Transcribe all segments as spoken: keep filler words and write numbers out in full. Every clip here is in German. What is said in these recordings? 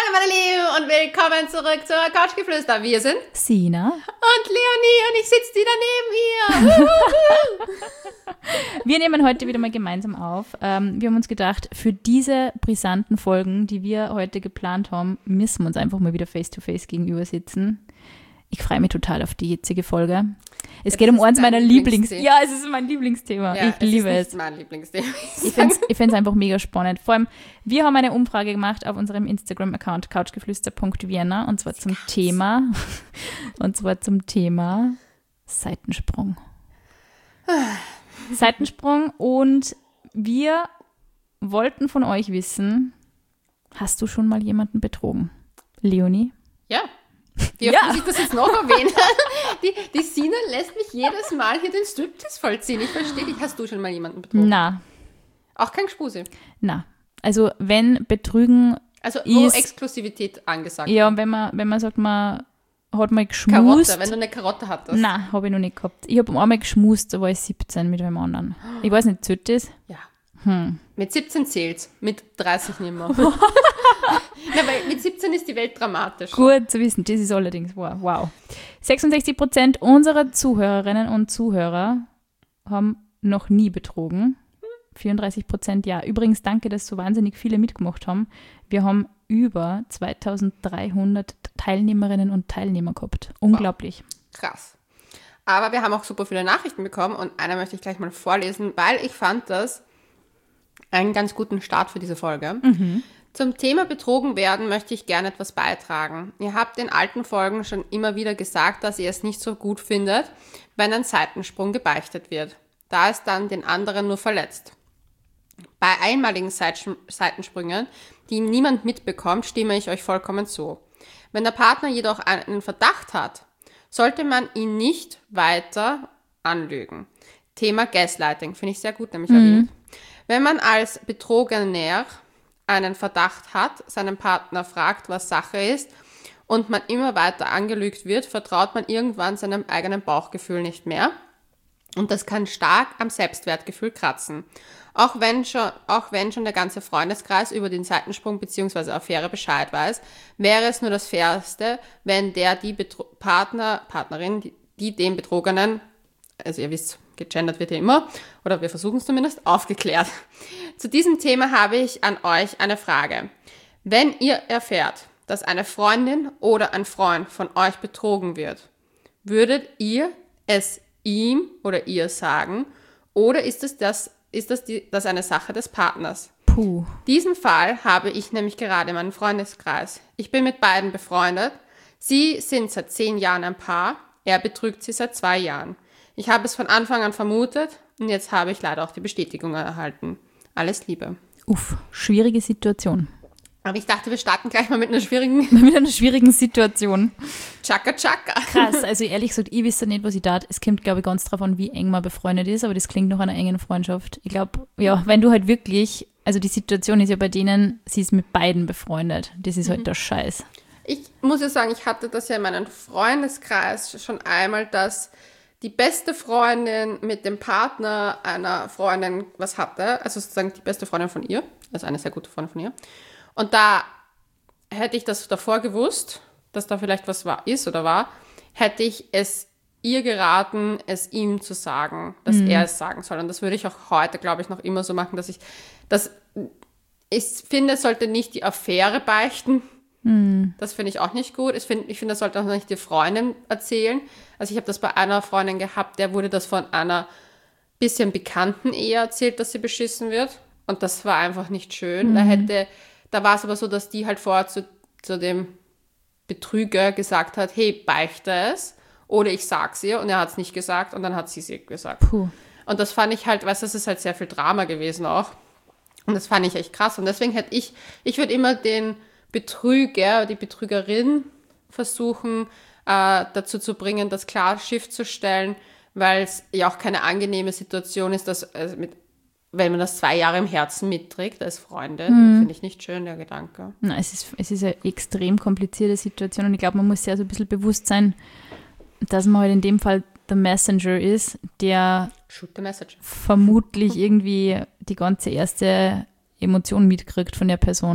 Hallo meine Lieben und willkommen zurück zur Couchgeflüster. Wir sind Sina und Leonie und ich sitze wieder neben ihr. Wir nehmen heute wieder mal gemeinsam auf. Ähm, wir haben uns gedacht, für diese brisanten Folgen, die wir heute geplant haben, müssen wir uns einfach mal wieder face-to-face gegenüber sitzen. Ich freue mich total auf die jetzige Folge. Es ja, geht um eins meiner Lieblings... Ja, es ist mein Lieblingsthema. Ja, ich liebe es. Es ist nicht mein Lieblingsthema. Ich finde es einfach mega spannend. Vor allem, wir haben eine Umfrage gemacht auf unserem Instagram-Account couchgeflüster punkt vienna und zwar zum Thema und zwar zum Thema Seitensprung. Seitensprung und wir wollten von euch wissen, hast du schon mal jemanden betrogen? Leonie? Ja. Wie oft ja. muss ich das jetzt noch erwähnen? Die, die Sina lässt mich jedes Mal hier den Striptease vollziehen. Ich verstehe dich. Hast du schon mal jemanden betrogen? Na. Auch kein Gspusi? Na. Also wenn Betrügen Also wo ist, Exklusivität angesagt Ja, wenn man, wenn man sagt, man hat mal geschmust. Karotte, wenn du eine Karotte hattest. Nein, habe ich noch nicht gehabt. Ich habe einmal geschmust, da war ich siebzehn mit einem anderen. Ich weiß nicht, zählt das? Ja. Hm. Mit siebzehn zählt's, mit dreißig nicht mehr. Ja, weil mit siebzehn ist die Welt dramatisch. Gut zu wissen, das ist allerdings wahr. Wow. sechsundsechzig Prozent unserer Zuhörerinnen und Zuhörer haben noch nie betrogen. vierunddreißig Prozent ja. Übrigens, danke, dass so wahnsinnig viele mitgemacht haben. Wir haben über zweitausenddreihundert Teilnehmerinnen und Teilnehmer gehabt. Unglaublich. Wow. Krass. Aber wir haben auch super viele Nachrichten bekommen und eine möchte ich gleich mal vorlesen, weil ich fand das einen ganz guten Start für diese Folge. Mhm. Zum Thema betrogen werden möchte ich gerne etwas beitragen. Ihr habt in alten Folgen schon immer wieder gesagt, dass ihr es nicht so gut findet, wenn ein Seitensprung gebeichtet wird, da es dann den anderen nur verletzt. Bei einmaligen Seitensprüngen, die niemand mitbekommt, stimme ich euch vollkommen zu. Wenn der Partner jedoch einen Verdacht hat, sollte man ihn nicht weiter anlügen. Thema Gaslighting, finde ich sehr gut, nämlich mhm. erwähnt. Wenn man als Betrogener einen Verdacht hat, seinen Partner fragt, was Sache ist und man immer weiter angelügt wird, vertraut man irgendwann seinem eigenen Bauchgefühl nicht mehr und das kann stark am Selbstwertgefühl kratzen. Auch wenn schon, auch wenn schon der ganze Freundeskreis über den Seitensprung bzw. Affäre Bescheid weiß, wäre es nur das Fairste, wenn der die Betro- Partner, Partnerin, die, die den Betrogenen, also ihr wisst, gegendert wird ja immer, oder wir versuchen es zumindest, aufgeklärt. Zu diesem Thema habe ich an euch eine Frage. Wenn ihr erfährt, dass eine Freundin oder ein Freund von euch betrogen wird, würdet ihr es ihm oder ihr sagen, oder ist es das, ist das, die, das eine Sache des Partners? Puh. Diesen Fall habe ich nämlich gerade in meinem Freundeskreis. Ich bin mit beiden befreundet. Sie sind seit zehn Jahren ein Paar, er betrügt sie seit zwei Jahren. Ich habe es von Anfang an vermutet und jetzt habe ich leider auch die Bestätigung erhalten. Alles Liebe. Uff, schwierige Situation. Aber ich dachte, wir starten gleich mal mit einer schwierigen... mit einer schwierigen Situation. Chaka Chaka. Krass, also ehrlich gesagt, ich wüsste nicht, was ich tat. Es kommt, glaube ich, ganz drauf an, wie eng man befreundet ist, aber das klingt nach einer engen Freundschaft. Ich glaube, ja, wenn du halt wirklich... Also die Situation ist ja bei denen, sie ist mit beiden befreundet. Das ist mhm. halt der Scheiß. Ich muss ja sagen, ich hatte das ja in meinem Freundeskreis schon einmal, dass die beste Freundin mit dem Partner einer Freundin was hatte, also sozusagen die beste Freundin von ihr, also eine sehr gute Freundin von ihr. Und da hätte ich das davor gewusst, dass da vielleicht was war, ist oder war, hätte ich es ihr geraten, es ihm zu sagen, dass mhm. er es sagen soll. Und das würde ich auch heute, glaube ich, noch immer so machen, dass ich, dass ich finde, es sollte nicht die Affäre beichten. Mhm. Das finde ich auch nicht gut. Ich finde, ich finde, das sollte auch nicht die Freundin erzählen. Also ich habe das bei einer Freundin gehabt, der wurde das von einer bisschen bekannten Ehe erzählt, dass sie beschissen wird. Und das war einfach nicht schön. Mhm. Da hätte, da war es aber so, dass die halt vorher zu, zu dem Betrüger gesagt hat, hey, beichte es. Oder ich sag's ihr. Und er hat es nicht gesagt und dann hat sie es gesagt. Puh. Und das fand ich halt, weißt du, das ist halt sehr viel Drama gewesen auch. Und das fand ich echt krass. Und deswegen hätte ich, ich würde immer den Betrüger, die Betrügerin versuchen, äh, dazu zu bringen, das klar Schiff zu stellen, weil es ja auch keine angenehme Situation ist, dass, also mit, wenn man das zwei Jahre im Herzen mitträgt als Freundin. Mhm. Finde ich nicht schön, der Gedanke. Na, es ist, es ist eine extrem komplizierte Situation und ich glaube, man muss sich also ein bisschen bewusst sein, dass man halt in dem Fall der Messenger ist, der Shoot the message. vermutlich irgendwie die ganze erste Emotion mitkriegt von der Person.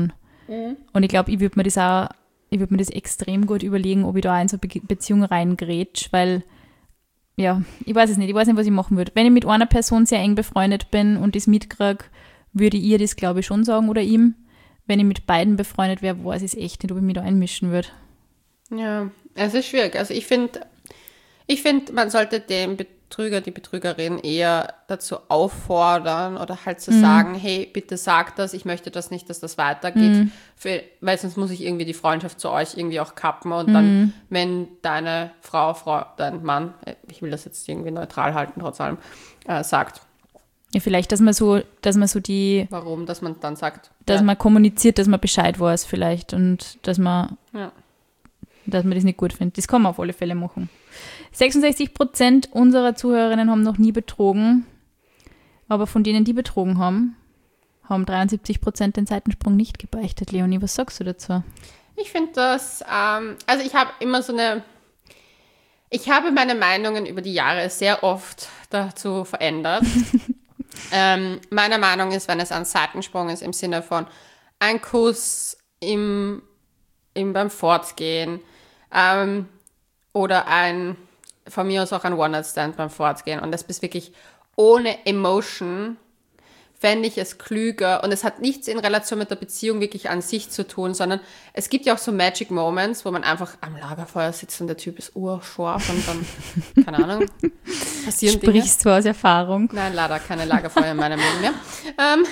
Mhm. Und ich glaube, ich würde mir das auch, ich würde mir das extrem gut überlegen, ob ich da in so eine Be- Beziehung reingrätsch, weil, ja, ich weiß es nicht, ich weiß nicht, was ich machen würde. Wenn ich mit einer Person sehr eng befreundet bin und das mitkriege, würde ich ihr das, glaube ich, schon sagen oder ihm. Wenn ich mit beiden befreundet wäre, weiß ich es echt nicht, ob ich mich da einmischen würde. Ja, es ist schwierig. Also ich finde, ich finde, man sollte den Betrüger, die Betrügerin eher dazu auffordern oder halt zu Mhm. sagen, hey, bitte sag das, ich möchte das nicht, dass das weitergeht, Mhm. für, weil sonst muss ich irgendwie die Freundschaft zu euch irgendwie auch kappen und dann, Mhm. wenn deine Frau, Frau, dein Mann, ich will das jetzt irgendwie neutral halten, trotz allem, äh, sagt, Ja, vielleicht, dass man so, dass man so die, warum, dass man dann sagt, dass ja, man kommuniziert, dass man Bescheid weiß vielleicht und dass man, ja. dass man das nicht gut findet. Das kann man auf alle Fälle machen. sechsundsechzig Prozent unserer Zuhörerinnen haben noch nie betrogen, aber von denen, die betrogen haben, haben dreiundsiebzig Prozent den Seitensprung nicht gebeichtet. Leonie, was sagst du dazu? Ich finde das, ähm, also ich habe immer so eine, ich habe meine Meinungen über die Jahre sehr oft dazu verändert. ähm, meine Meinung ist, wenn es ein Seitensprung ist im Sinne von ein Kuss im, im beim Fortgehen ähm, oder ein, von mir aus auch ein One-Night-Stand beim Fortgehen und das ist wirklich ohne Emotion, fände ich es klüger und es hat nichts in Relation mit der Beziehung wirklich an sich zu tun, sondern es gibt ja auch so Magic Moments, wo man einfach am Lagerfeuer sitzt und der Typ ist urscharf und dann, keine Ahnung, passieren Dinge. Sprichst du aus Erfahrung? Nein, leider keine Lagerfeuer in meinem Leben mehr. Ähm,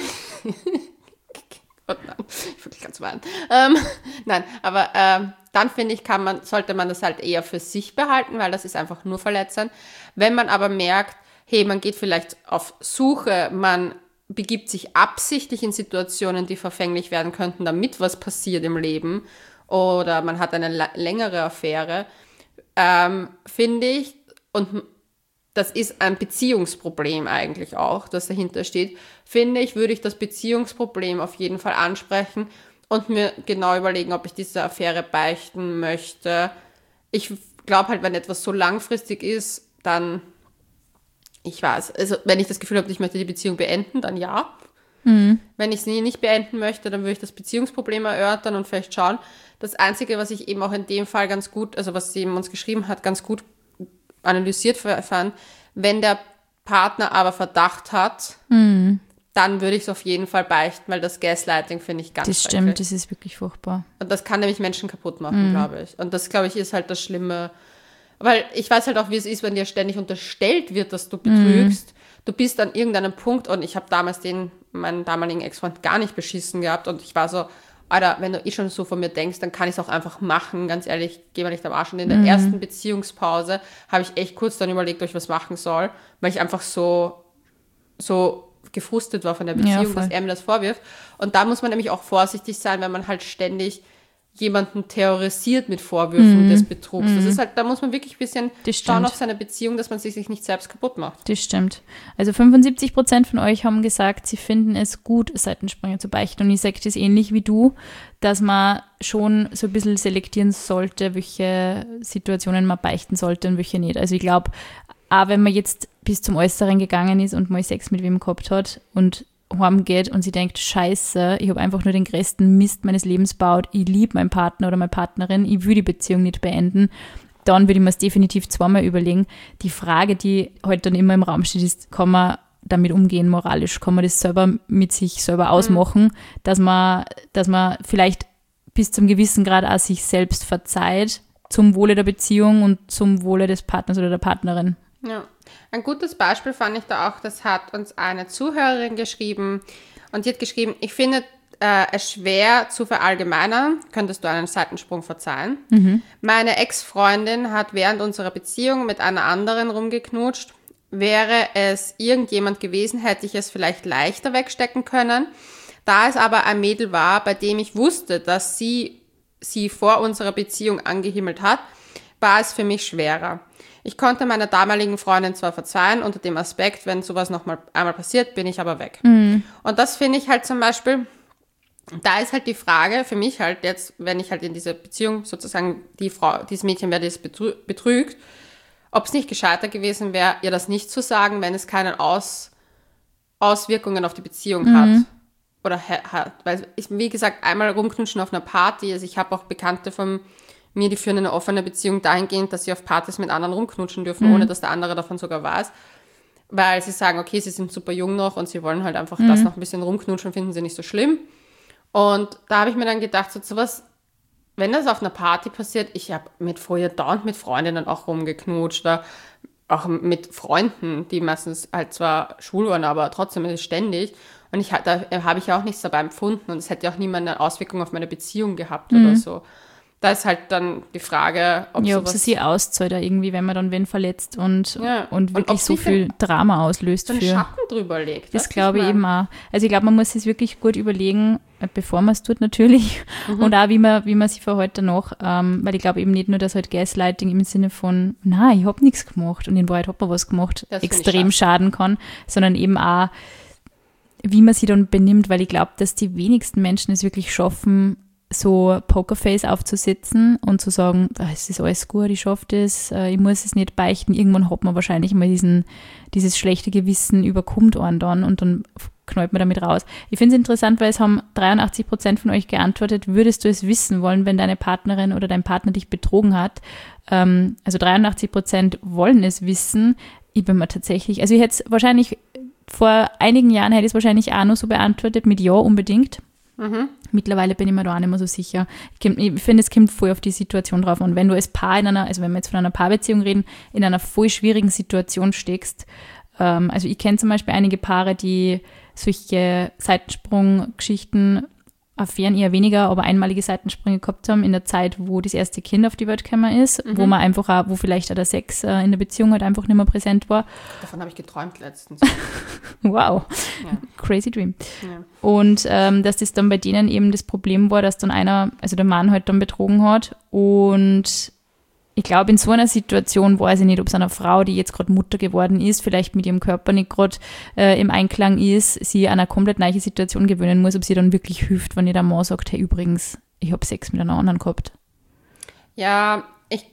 Gott, nein, ich wirklich ganz weinen. Ähm, nein, aber ähm, dann finde ich, kann man, sollte man das halt eher für sich behalten, weil das ist einfach nur verletzend. Wenn man aber merkt, hey, man geht vielleicht auf Suche, man begibt sich absichtlich in Situationen, die verfänglich werden könnten, damit was passiert im Leben oder man hat eine la- längere Affäre, ähm, finde ich, und das ist ein Beziehungsproblem eigentlich auch, das dahinter steht, finde ich, würde ich das Beziehungsproblem auf jeden Fall ansprechen und mir genau überlegen, ob ich diese Affäre beichten möchte. Ich glaube halt, wenn etwas so langfristig ist, dann, ich weiß, also wenn ich das Gefühl habe, ich möchte die Beziehung beenden, dann ja. Mhm. Wenn ich sie nicht beenden möchte, dann würde ich das Beziehungsproblem erörtern und vielleicht schauen. Das Einzige, was ich eben auch in dem Fall ganz gut, also was sie eben uns geschrieben hat, ganz gut analysiert fand, wenn der Partner aber Verdacht hat, mhm. dann würde ich es auf jeden Fall beichten, weil das Gaslighting finde ich ganz Das stimmt, das ist wirklich furchtbar. Und das kann nämlich Menschen kaputt machen, mhm. glaube ich. Und das, glaube ich, ist halt das Schlimme. Weil ich weiß halt auch, wie es ist, wenn dir ständig unterstellt wird, dass du betrügst. Mhm. Du bist an irgendeinem Punkt und ich habe damals den, meinen damaligen Ex-Freund gar nicht beschissen gehabt und ich war so, Alter, wenn du eh schon so von mir denkst, dann kann ich es auch einfach machen. Ganz ehrlich, geh mal nicht am Arsch. Und in der mhm. ersten Beziehungspause habe ich echt kurz dann überlegt, ob ich was machen soll, weil ich einfach so, so gefrustet war von der Beziehung, ja, dass er mir das vorwirft. Und da muss man nämlich auch vorsichtig sein, wenn man halt ständig jemanden terrorisiert mit Vorwürfen mhm. des Betrugs. Mhm. Das ist halt, da muss man wirklich ein bisschen schauen auf seine Beziehung, dass man sich nicht selbst kaputt macht. Das stimmt. Also fünfundsiebzig Prozent von euch haben gesagt, sie finden es gut, Seitensprünge zu beichten. Und ich sage das ähnlich wie du, dass man schon so ein bisschen selektieren sollte, welche Situationen man beichten sollte und welche nicht. Also ich glaube, auch wenn man jetzt bis zum Äußeren gegangen ist und mal Sex mit wem gehabt hat und heimgeht und sie denkt, scheiße, ich habe einfach nur den größten Mist meines Lebens gebaut, ich liebe meinen Partner oder meine Partnerin, ich will die Beziehung nicht beenden, dann würde ich mir es definitiv zweimal überlegen. Die Frage, die heute dann immer im Raum steht, ist, kann man damit umgehen moralisch? Kann man das selber mit sich selber ausmachen, mhm. dass man, dass man vielleicht bis zum gewissen Grad auch sich selbst verzeiht, zum Wohle der Beziehung und zum Wohle des Partners oder der Partnerin? Ja, ein gutes Beispiel fand ich da auch, das hat uns eine Zuhörerin geschrieben und die hat geschrieben, ich finde äh, es schwer zu verallgemeinern, könntest du einen Seitensprung verzeihen. Mhm. Meine Ex-Freundin hat während unserer Beziehung mit einer anderen rumgeknutscht. Wäre es irgendjemand gewesen, hätte ich es vielleicht leichter wegstecken können. Da es aber ein Mädel war, bei dem ich wusste, dass sie sie vor unserer Beziehung angehimmelt hat, war es für mich schwerer. Ich konnte meiner damaligen Freundin zwar verzeihen, unter dem Aspekt, wenn sowas noch mal einmal passiert, bin ich aber weg. Mhm. Und das finde ich halt zum Beispiel, da ist halt die Frage für mich halt jetzt, wenn ich halt in dieser Beziehung sozusagen die Frau, dieses Mädchen, wer das betrü- betrügt, ob es nicht gescheiter gewesen wäre, ihr das nicht zu sagen, wenn es keine Aus- Auswirkungen auf die Beziehung mhm. hat. oder hat, weil ich, wie gesagt, einmal rumknutschen auf einer Party, also ich habe auch Bekannte von mir, die führen eine offene Beziehung dahingehend, dass sie auf Partys mit anderen rumknutschen dürfen, mhm. ohne dass der andere davon sogar weiß, weil sie sagen, okay, sie sind super jung noch und sie wollen halt einfach mhm. das noch ein bisschen rumknutschen, finden sie nicht so schlimm. Und da habe ich mir dann gedacht, so, so was, wenn das auf einer Party passiert, ich habe mit früher dauernd mit Freundinnen auch rumgeknutscht, oder auch mit Freunden, die meistens halt zwar schwul waren, aber trotzdem ständig. Und ich, da habe ich auch nichts dabei empfunden und es hätte auch niemand eine Auswirkung auf meine Beziehung gehabt mhm. oder so. Da ist halt dann die Frage, ob ja, sowas... ob sie sich auszahlt irgendwie, wenn man dann wen verletzt und, ja. und wirklich und so viel Drama auslöst. So einen für, Schatten drüber legt. Das glaube ich eben auch. Also ich glaube, man muss es wirklich gut überlegen, bevor man es tut natürlich mhm. und auch wie man, wie man sich verhält danach, ähm, weil ich glaube eben nicht nur, dass halt Gaslighting im Sinne von, nein, ich habe nichts gemacht und in Wahrheit hat man was gemacht, das extrem schaden kann, sondern eben auch, wie man sich dann benimmt, weil ich glaube, dass die wenigsten Menschen es wirklich schaffen, so Pokerface aufzusetzen und zu sagen, es ist alles gut, ich schaffe das, ich muss es nicht beichten. Irgendwann hat man wahrscheinlich mal diesen, dieses schlechte Gewissen überkommt einen dann und dann knallt man damit raus. Ich finde es interessant, weil es haben dreiundachtzig Prozent von euch geantwortet, würdest du es wissen wollen, wenn deine Partnerin oder dein Partner dich betrogen hat? Ähm, also dreiundachtzig Prozent wollen es wissen. Ich bin mir tatsächlich, also ich hätte es wahrscheinlich, vor einigen Jahren hätte ich es wahrscheinlich auch noch so beantwortet, mit Ja unbedingt. Mhm. Mittlerweile bin ich mir da auch nicht mehr so sicher. Ich, ich finde, es kommt voll auf die Situation drauf. Und wenn du als Paar in einer, also wenn wir jetzt von einer Paarbeziehung reden, in einer voll schwierigen Situation steckst, ähm, also ich kenne zum Beispiel einige Paare, die solche Seitensprung-Geschichten, Affären eher weniger, aber einmalige Seitensprünge gehabt haben in der Zeit, wo das erste Kind auf die Welt gekommen ist, mhm. wo man einfach auch, wo vielleicht auch der Sex äh, in der Beziehung halt einfach nicht mehr präsent war. Davon habe ich geträumt letztens. Wow, ja. Crazy Dream. Ja. Und ähm, dass das dann bei denen eben das Problem war, dass dann einer, also der Mann halt dann betrogen hat und ich glaube, in so einer Situation weiß ich nicht, ob es einer Frau, die jetzt gerade Mutter geworden ist, vielleicht mit ihrem Körper nicht gerade äh, im Einklang ist, sie an eine komplett neue Situation gewöhnen muss, ob sie dann wirklich hilft, wenn ihr der Mann sagt, hey, übrigens, ich habe Sex mit einer anderen gehabt. Ja, ich,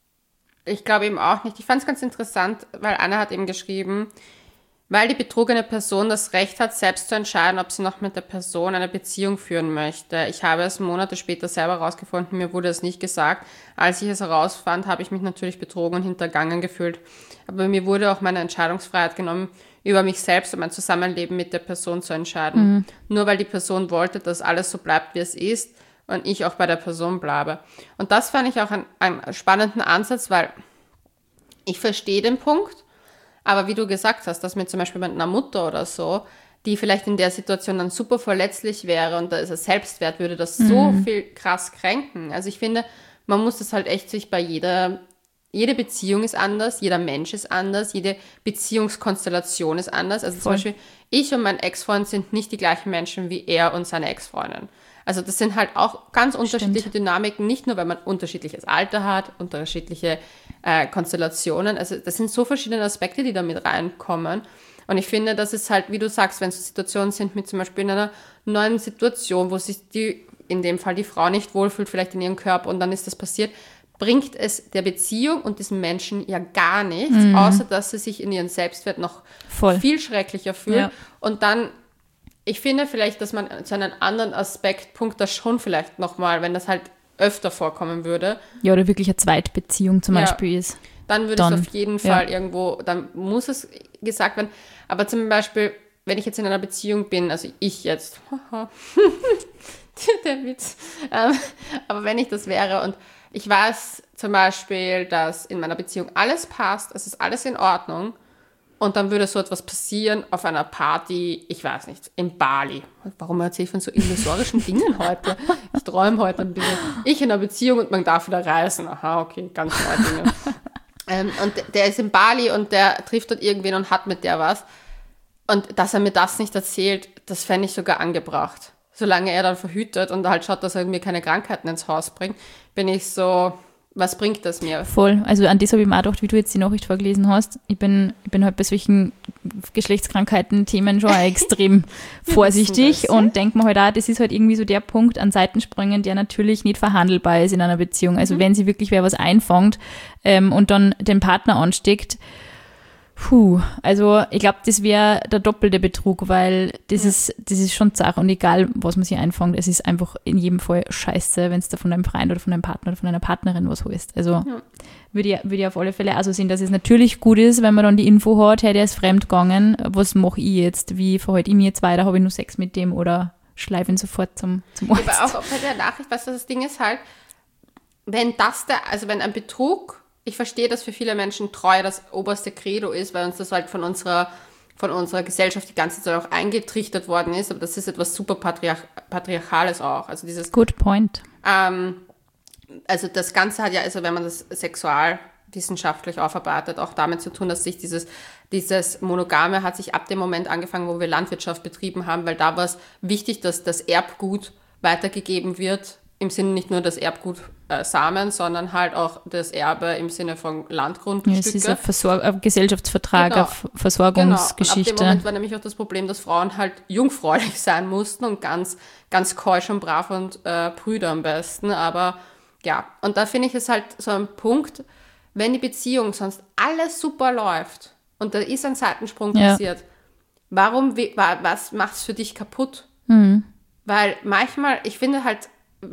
ich glaube eben auch nicht. Ich fand es ganz interessant, weil Anna hat eben geschrieben, weil die betrogene Person das Recht hat, selbst zu entscheiden, ob sie noch mit der Person eine Beziehung führen möchte. Ich habe es Monate später selber herausgefunden, mir wurde es nicht gesagt. Als ich es herausfand, habe ich mich natürlich betrogen und hintergangen gefühlt. Aber mir wurde auch meine Entscheidungsfreiheit genommen, über mich selbst und mein Zusammenleben mit der Person zu entscheiden. Mhm. Nur weil die Person wollte, dass alles so bleibt, wie es ist und ich auch bei der Person bleibe. Und das fand ich auch einen, einen spannenden Ansatz, weil ich verstehe den Punkt, aber wie du gesagt hast, dass mir zum Beispiel mit einer Mutter oder so, die vielleicht in der Situation dann super verletzlich wäre und da ist es Selbstwert, würde das mhm. so viel krass kränken. Also ich finde, man muss das halt echt sich bei jeder, jede Beziehung ist anders, jeder Mensch ist anders, jede Beziehungskonstellation ist anders. Also Voll. Zum Beispiel, ich und mein Ex-Freund sind nicht die gleichen Menschen wie er und seine Ex-Freundin. Also das sind halt auch ganz unterschiedliche Stimmt. Dynamiken, nicht nur, weil man unterschiedliches Alter hat, unterschiedliche äh, Konstellationen. Also das sind so verschiedene Aspekte, die da mit reinkommen. Und ich finde, das ist halt, wie du sagst, wenn so Situationen sind mit zum Beispiel in einer neuen Situation, wo sich die, in dem Fall die Frau nicht wohlfühlt, vielleicht in ihrem Körper und dann ist das passiert, bringt es der Beziehung und diesem Menschen ja gar nichts, mhm. außer dass sie sich in ihren Selbstwert noch Voll. Viel schrecklicher fühlt. Ja. Und dann ich finde vielleicht, dass man zu einem anderen Aspektpunkt das schon vielleicht nochmal, wenn das halt öfter vorkommen würde. Ja, oder wirklich eine Zweitbeziehung zum ja, Beispiel ist. Dann würde es auf jeden Fall ja. irgendwo, dann muss es gesagt werden. Aber zum Beispiel, wenn ich jetzt in einer Beziehung bin, also ich jetzt, der Witz, ähm, aber wenn ich das wäre und ich weiß zum Beispiel, dass in meiner Beziehung alles passt, es ist alles in Ordnung, und dann würde so etwas passieren auf einer Party, ich weiß nicht, in Bali. Warum erzähle ich von so illusorischen Dingen heute? Ich träume heute ein bisschen. Ich in einer Beziehung und man darf wieder reisen. Aha, okay, ganz neue Dinge. ähm, und der ist in Bali und der trifft dort irgendwen und hat mit der was. Und dass er mir das nicht erzählt, das fände ich sogar angebracht. Solange er dann verhütet und halt schaut, dass er mir keine Krankheiten ins Haus bringt, bin ich so... Was bringt das mir? Voll. Also an das habe ich mir auch gedacht, wie du jetzt die Nachricht vorgelesen hast. Ich bin, ich bin halt bei solchen Geschlechtskrankheiten-Themen schon extrem vorsichtig das, und denke mir halt auch, das ist halt irgendwie so der Punkt an Seitensprüngen, der natürlich nicht verhandelbar ist in einer Beziehung. Also mhm. wenn sie wirklich wer was einfängt ähm, und dann den Partner ansteckt, Puh, also ich glaube, das wäre der doppelte Betrug, weil das, ja. ist, das ist schon Sache und egal, was man sich einfängt, es ist einfach in jedem Fall scheiße, wenn es da von einem Freund oder von einem Partner oder von einer Partnerin was holst. Also ja. würde ich, würde ich auf alle Fälle also sehen, dass es natürlich gut ist, wenn man dann die Info hat, hey, der ist fremdgegangen, was mache ich jetzt, wie verhalte ich mich jetzt weiter, habe ich nur Sex mit dem oder schleife ihn sofort zum, zum Arzt. Aber auch bei der Nachricht, weißt du, das Ding ist halt, wenn das der, also wenn ein Betrug, ich verstehe, dass für viele Menschen Treue das oberste Credo ist, weil uns das halt von unserer, von unserer Gesellschaft die ganze Zeit auch eingetrichtert worden ist, aber das ist etwas super Patriarch- Patriarchales auch. Also dieses Good point. Ähm, also das Ganze hat ja, also wenn man das sexualwissenschaftlich aufarbeitet, auch damit zu tun, dass sich dieses, dieses Monogame hat sich ab dem Moment angefangen, wo wir Landwirtschaft betrieben haben, weil da war es wichtig, dass das Erbgut weitergegeben wird, im Sinne nicht nur das Erbgut äh, Samen, sondern halt auch das Erbe im Sinne von Landgrundstücke. Ja, es ist ein, Versor- ein Gesellschaftsvertrag, genau. eine Versorgungsgeschichte. Genau. Und ab dem Moment war nämlich auch das Problem, dass Frauen halt jungfräulich sein mussten und ganz, ganz keusch und brav und äh, prüde am besten. Aber ja, und da finde ich es halt so ein Punkt, wenn die Beziehung sonst alles super läuft und da ist ein Seitensprung ja. passiert, warum, was macht es für dich kaputt? Mhm. Weil manchmal, ich finde halt,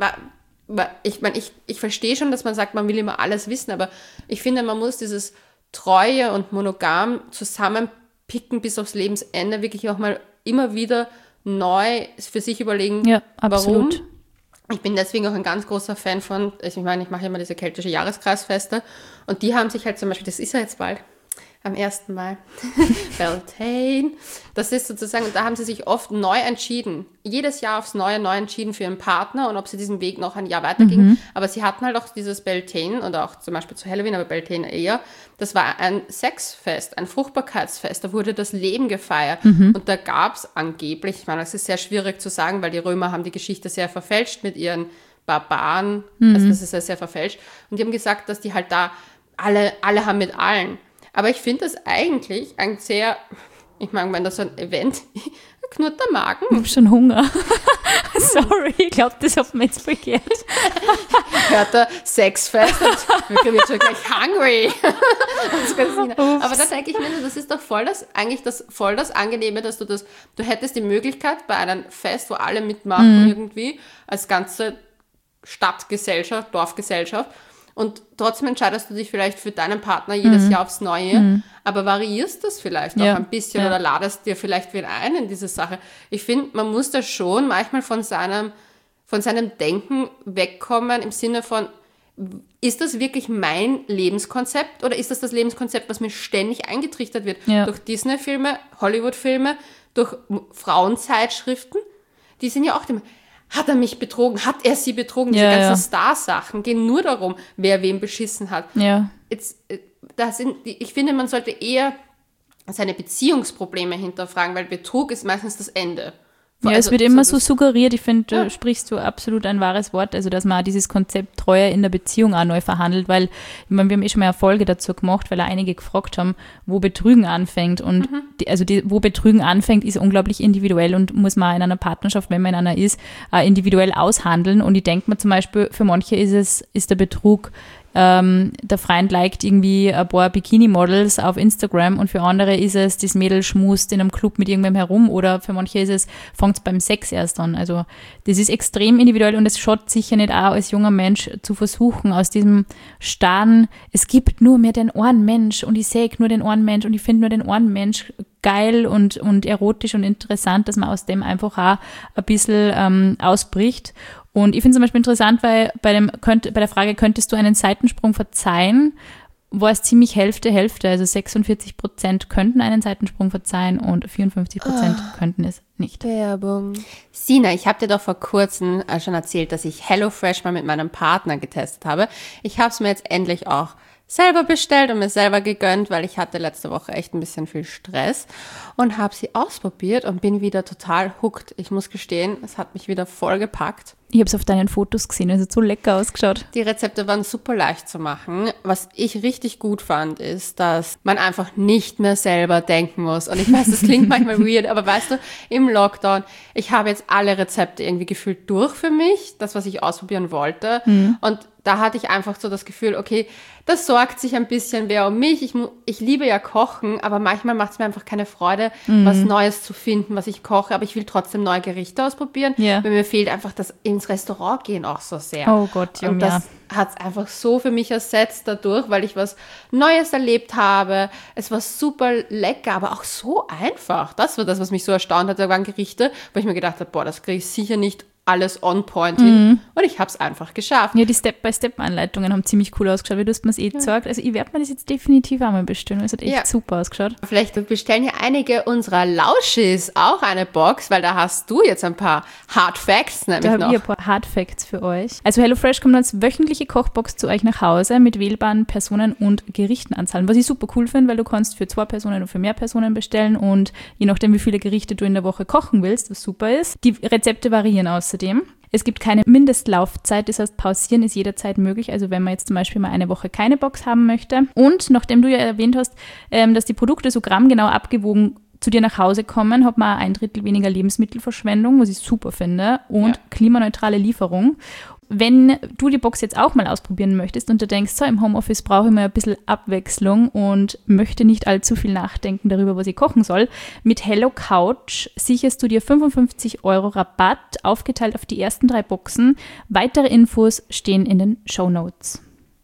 ich meine, ich, ich verstehe schon, dass man sagt, man will immer alles wissen, aber ich finde, man muss dieses Treue und Monogam zusammenpicken bis aufs Lebensende, wirklich auch mal immer wieder neu für sich überlegen, ja, absolut. Warum. Ich bin deswegen auch ein ganz großer Fan von, ich meine, ich mache immer diese keltische Jahreskreisfeste und die haben sich halt zum Beispiel, das ist ja jetzt bald, am ersten Mai, Beltane, das ist sozusagen, da haben sie sich oft neu entschieden, jedes Jahr aufs Neue neu entschieden für ihren Partner und ob sie diesen Weg noch ein Jahr weitergingen, mhm. aber sie hatten halt auch dieses Beltane und auch zum Beispiel zu Halloween, aber Beltane eher, das war ein Sexfest, ein Fruchtbarkeitsfest, da wurde das Leben gefeiert mhm. und da gab es angeblich, ich meine, das ist sehr schwierig zu sagen, weil die Römer haben die Geschichte sehr verfälscht mit ihren Barbaren, mhm. also das ist ja sehr verfälscht und die haben gesagt, dass die halt da, alle, alle haben mit allen. Aber ich finde das eigentlich ein sehr, ich meine, wenn das so ein Event, knurrt der Magen. Ich habe schon Hunger. Sorry, ich glaube, das hat mir jetzt verkehrt. Hört der Sexfest und wir wird schon gleich hungry. Aber da denke ich mir, das ist doch voll das, eigentlich das, voll das Angenehme, dass du das, du hättest die Möglichkeit bei einem Fest, wo alle mitmachen mhm. irgendwie, als ganze Stadtgesellschaft, Dorfgesellschaft, und trotzdem entscheidest du dich vielleicht für deinen Partner jedes mhm. Jahr aufs Neue, mhm. aber variierst das vielleicht ja. auch ein bisschen ja. oder ladest dir vielleicht wieder ein in diese Sache. Ich finde, man muss da schon manchmal von seinem, von seinem Denken wegkommen im Sinne von, ist das wirklich mein Lebenskonzept oder ist das das Lebenskonzept, was mir ständig eingetrichtert wird? Ja. Durch Disney-Filme, Hollywood-Filme, durch Frauenzeitschriften, die sind ja auch dem... Hat er mich betrogen? Hat er sie betrogen? Diese ja, ganzen ja. Star-Sachen gehen nur darum, wer wen beschissen hat. Ja. Jetzt, da sind, ich finde, man sollte eher seine Beziehungsprobleme hinterfragen, weil Betrug ist meistens das Ende. Ja, also, es wird immer so suggeriert, ich finde, ja. du sprichst du absolut ein wahres Wort, also dass man auch dieses Konzept Treue in der Beziehung auch neu verhandelt, weil, ich meine, wir haben eh schon mal eine Folge dazu gemacht, weil auch einige gefragt haben, wo Betrügen anfängt und mhm. die, also die, wo Betrügen anfängt, ist unglaublich individuell und muss man auch in einer Partnerschaft, wenn man in einer ist, auch individuell aushandeln und ich denke mir zum Beispiel, für manche ist es, ist der Betrug, Ähm, der Freund liked irgendwie ein paar Bikini-Models auf Instagram und für andere ist es, das Mädel schmust in einem Club mit irgendwem herum oder für manche ist es, fängt es beim Sex erst an. Also das ist extrem individuell und es schaut sicher nicht auch als junger Mensch zu versuchen, aus diesem starren, es gibt nur mehr den einen Mensch und ich sehe nur den einen Mensch und ich finde nur den einen Mensch geil und, und erotisch und interessant, dass man aus dem einfach auch ein bisschen ähm, ausbricht. Und ich finde es zum Beispiel interessant, weil bei, dem, könnt, bei der Frage, könntest du einen Seitensprung verzeihen, war es ziemlich Hälfte, Hälfte. Also sechsundvierzig Prozent könnten einen Seitensprung verzeihen und vierundfünfzig Prozent oh, könnten es nicht. Werbung. Sina, ich habe dir doch vor kurzem schon erzählt, dass ich HelloFresh mal mit meinem Partner getestet habe. Ich habe es mir jetzt endlich auch selber bestellt und mir selber gegönnt, weil ich hatte letzte Woche echt ein bisschen viel Stress und habe sie ausprobiert und bin wieder total hooked. Ich muss gestehen, es hat mich wieder voll gepackt. Ich habe es auf deinen Fotos gesehen, es hat so lecker ausgeschaut. Die Rezepte waren super leicht zu machen. Was ich richtig gut fand, ist, dass man einfach nicht mehr selber denken muss. Und ich weiß, das klingt manchmal weird, aber weißt du, im Lockdown, ich habe jetzt alle Rezepte irgendwie gefühlt durch für mich, das, was ich ausprobieren wollte. Mhm. Und da hatte ich einfach so das Gefühl, okay, das sorgt sich ein bisschen wer um mich. Ich, ich liebe ja Kochen, aber manchmal macht es mir einfach keine Freude, mm. was Neues zu finden, was ich koche. Aber ich will trotzdem neue Gerichte ausprobieren, yeah. weil mir fehlt einfach das ins Restaurant gehen auch so sehr. Oh Gott, Junge. Und das ja. hat es einfach so für mich ersetzt dadurch, weil ich was Neues erlebt habe. Es war super lecker, aber auch so einfach. Das war das, was mich so erstaunt hat. Da waren Gerichte, wo ich mir gedacht habe, boah, das kriege ich sicher nicht alles on point hin. Mm. Und ich habe es einfach geschafft. Ja, die Step-by-Step-Anleitungen haben ziemlich cool ausgeschaut, wie du hast mir es eh gesagt. Also ich werde mir das jetzt definitiv einmal bestellen. Es hat echt ja. super ausgeschaut. Vielleicht bestellen ja einige unserer Lauschis auch eine Box, weil da hast du jetzt ein paar Hard Facts nämlich da noch. Da habe ich ein paar Hard Facts für euch. Also HelloFresh kommt als wöchentliche Kochbox zu euch nach Hause mit wählbaren Personen- und Gerichtenanzahlen, was ich super cool finde, weil du kannst für zwei Personen oder für mehr Personen bestellen und je nachdem, wie viele Gerichte du in der Woche kochen willst, was super ist. Die Rezepte variieren außerdem. Es gibt keine Mindestlaufzeit, das heißt, pausieren ist jederzeit möglich. Also wenn man jetzt zum Beispiel mal eine Woche keine Box haben möchte. Und nachdem du ja erwähnt hast, dass die Produkte so grammgenau abgewogen zu dir nach Hause kommen, hat man ein Drittel weniger Lebensmittelverschwendung, was ich super finde, und ja. klimaneutrale Lieferung. Wenn du die Box jetzt auch mal ausprobieren möchtest und du denkst, so im Homeoffice brauche ich mal ein bisschen Abwechslung und möchte nicht allzu viel nachdenken darüber, was ich kochen soll, mit Hello Couch sicherst du dir fünfundfünfzig Euro Rabatt, aufgeteilt auf die ersten drei Boxen. Weitere Infos stehen in den Shownotes.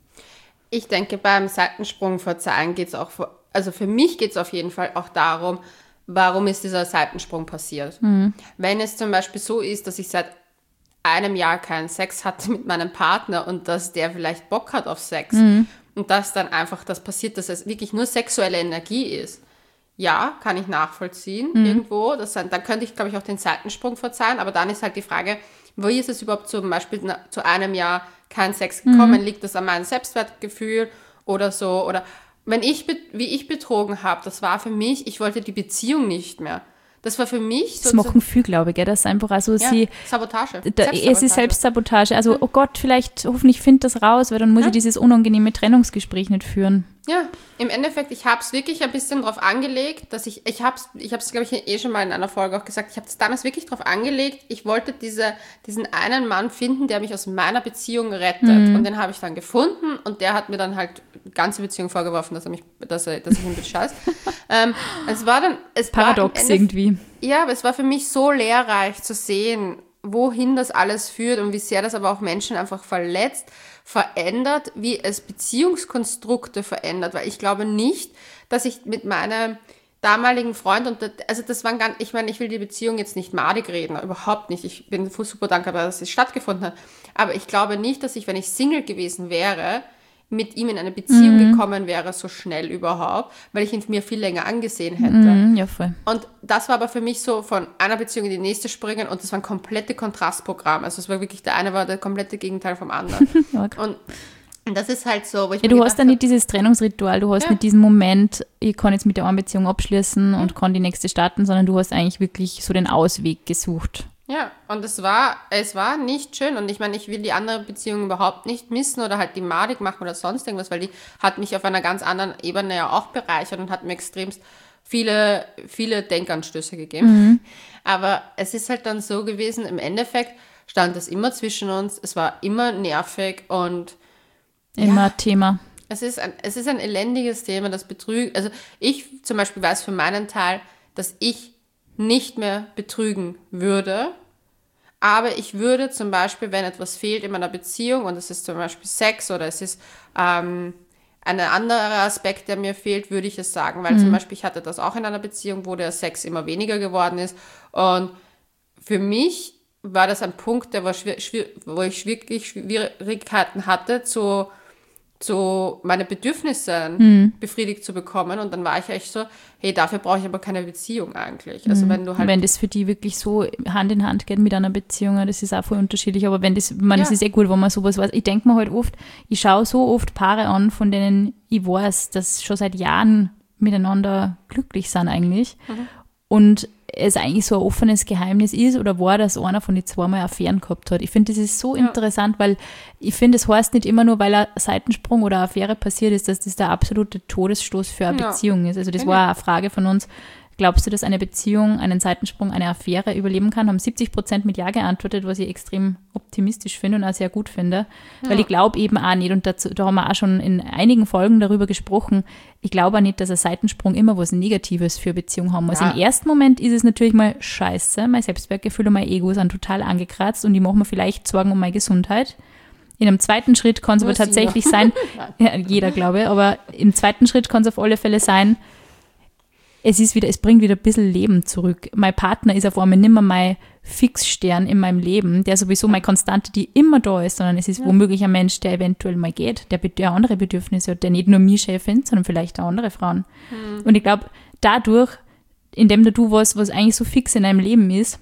Ich denke, beim Seitensprung verzeihen geht es auch, für, also für mich geht es auf jeden Fall auch darum, warum ist dieser Seitensprung passiert. Mhm. Wenn es zum Beispiel so ist, dass ich seit einem Jahr keinen Sex hatte mit meinem Partner und dass der vielleicht Bock hat auf Sex mhm. und dass dann einfach das passiert, dass es wirklich nur sexuelle Energie ist. Ja, kann ich nachvollziehen mhm. irgendwo. Das, dann könnte ich, glaube ich, auch den Seitensprung verzeihen, aber dann ist halt die Frage, wie ist es überhaupt zum Beispiel na, zu einem Jahr kein Sex gekommen? Mhm. Liegt das an meinem Selbstwertgefühl oder so? Oder wenn ich, wie ich betrogen habe, das war für mich, ich wollte die Beziehung nicht mehr. Das war für mich so. Das machen viele, glaube ich, gell? Das ist einfach also ja, sie. Sabotage. Da, es ist Selbstsabotage. Also, oh Gott, vielleicht, hoffentlich findet das raus, weil dann muss ja. ich dieses unangenehme Trennungsgespräch nicht führen. Ja, im Endeffekt, ich habe es wirklich ein bisschen drauf angelegt, dass ich, ich habe es, ich habe es, glaube ich, eh schon mal in einer Folge auch gesagt, ich habe es damals wirklich drauf angelegt, ich wollte diese, diesen einen Mann finden, der mich aus meiner Beziehung rettet. Mhm. Und den habe ich dann gefunden und der hat mir dann halt die ganze Beziehung vorgeworfen, dass er mich, dass er, dass ich ihn bescheiß. ähm, es war dann, es Paradox war irgendwie. Ja, aber es war für mich so lehrreich zu sehen, wohin das alles führt und wie sehr das aber auch Menschen einfach verletzt, verändert, wie es Beziehungskonstrukte verändert, weil ich glaube nicht, dass ich mit meinem damaligen Freund und also das waren ganz, ich meine, ich will die Beziehung jetzt nicht madig reden, überhaupt nicht. Ich bin super dankbar, dass es stattgefunden hat, aber ich glaube nicht, dass ich, wenn ich Single gewesen wäre, mit ihm in eine Beziehung mhm. gekommen wäre, so schnell überhaupt, weil ich ihn mir viel länger angesehen hätte. Mhm, ja, voll. Und das war aber für mich so von einer Beziehung in die nächste springen und das war ein komplette Kontrastprogramm. Also es war wirklich, der eine war der komplette Gegenteil vom anderen. Okay. Und das ist halt so, wo ich ja, mir du hast dann nicht dieses Trennungsritual, du hast ja. nicht diesen Moment, ich kann jetzt mit der einen Beziehung abschließen mhm. und kann die nächste starten, sondern du hast eigentlich wirklich so den Ausweg gesucht. Ja, und es war, es war nicht schön und ich meine, ich will die andere Beziehung überhaupt nicht missen oder halt die madig machen oder sonst irgendwas, weil die hat mich auf einer ganz anderen Ebene ja auch bereichert und hat mir extremst viele, viele Denkanstöße gegeben. Mhm. Aber es ist halt dann so gewesen, im Endeffekt stand es immer zwischen uns, es war immer nervig und immer ja, Thema. Es ist ein, es ist ein elendiges Thema, das betrügt, also ich zum Beispiel weiß für meinen Teil, dass ich nicht mehr betrügen würde, aber ich würde zum Beispiel, wenn etwas fehlt in meiner Beziehung und es ist zum Beispiel Sex oder es ist ähm, ein anderer Aspekt, der mir fehlt, würde ich es sagen, weil mhm. zum Beispiel ich hatte das auch in einer Beziehung, wo der Sex immer weniger geworden ist und für mich war das ein Punkt, der war schwer, schwer, wo ich wirklich Schwierigkeiten hatte, zu so meine Bedürfnisse mhm. befriedigt zu bekommen und dann war ich echt so, hey, dafür brauche ich aber keine Beziehung eigentlich. Also mhm. wenn du halt wenn das für die wirklich so Hand in Hand geht mit einer Beziehung, das ist auch voll unterschiedlich, aber wenn das, man, ja. das ist eh gut, wenn man sowas weiß. Ich denke mir halt oft, ich schaue so oft Paare an, von denen ich weiß, dass schon seit Jahren miteinander glücklich sind eigentlich mhm. und es eigentlich so ein offenes Geheimnis ist oder war, dass einer von den zwei mal Affären gehabt hat. Ich finde, das ist so ja. interessant, weil ich finde, es heißt nicht immer nur, weil ein Seitensprung oder eine Affäre passiert ist, dass das der absolute Todesstoß für eine ja. Beziehung ist. Also das war eine Frage von uns. Glaubst du, dass eine Beziehung, einen Seitensprung, eine Affäre überleben kann? Haben siebzig Prozent mit Ja geantwortet, was ich extrem optimistisch finde und auch sehr gut finde. Ja. Weil ich glaube eben auch nicht, und dazu, da haben wir auch schon in einigen Folgen darüber gesprochen, ich glaube auch nicht, dass ein Seitensprung immer was Negatives für eine Beziehung haben muss. Ja. Im ersten Moment ist es natürlich mal scheiße, mein Selbstwertgefühl und mein Ego sind total angekratzt und ich mache mir vielleicht Sorgen um meine Gesundheit. In einem zweiten Schritt kann es aber tatsächlich sein, ja, jeder glaube ich, aber im zweiten Schritt kann es auf alle Fälle sein, es ist wieder, es bringt wieder ein bisschen Leben zurück. Mein Partner ist auf einmal nicht mehr mein Fixstern in meinem Leben, der sowieso meine Konstante, die immer da ist, sondern es ist ja. womöglich ein Mensch, der eventuell mal geht, der, der andere Bedürfnisse hat, der nicht nur mich schön findet, sondern vielleicht auch andere Frauen. Mhm. Und ich glaube, dadurch, indem du was, was eigentlich so fix in deinem Leben ist,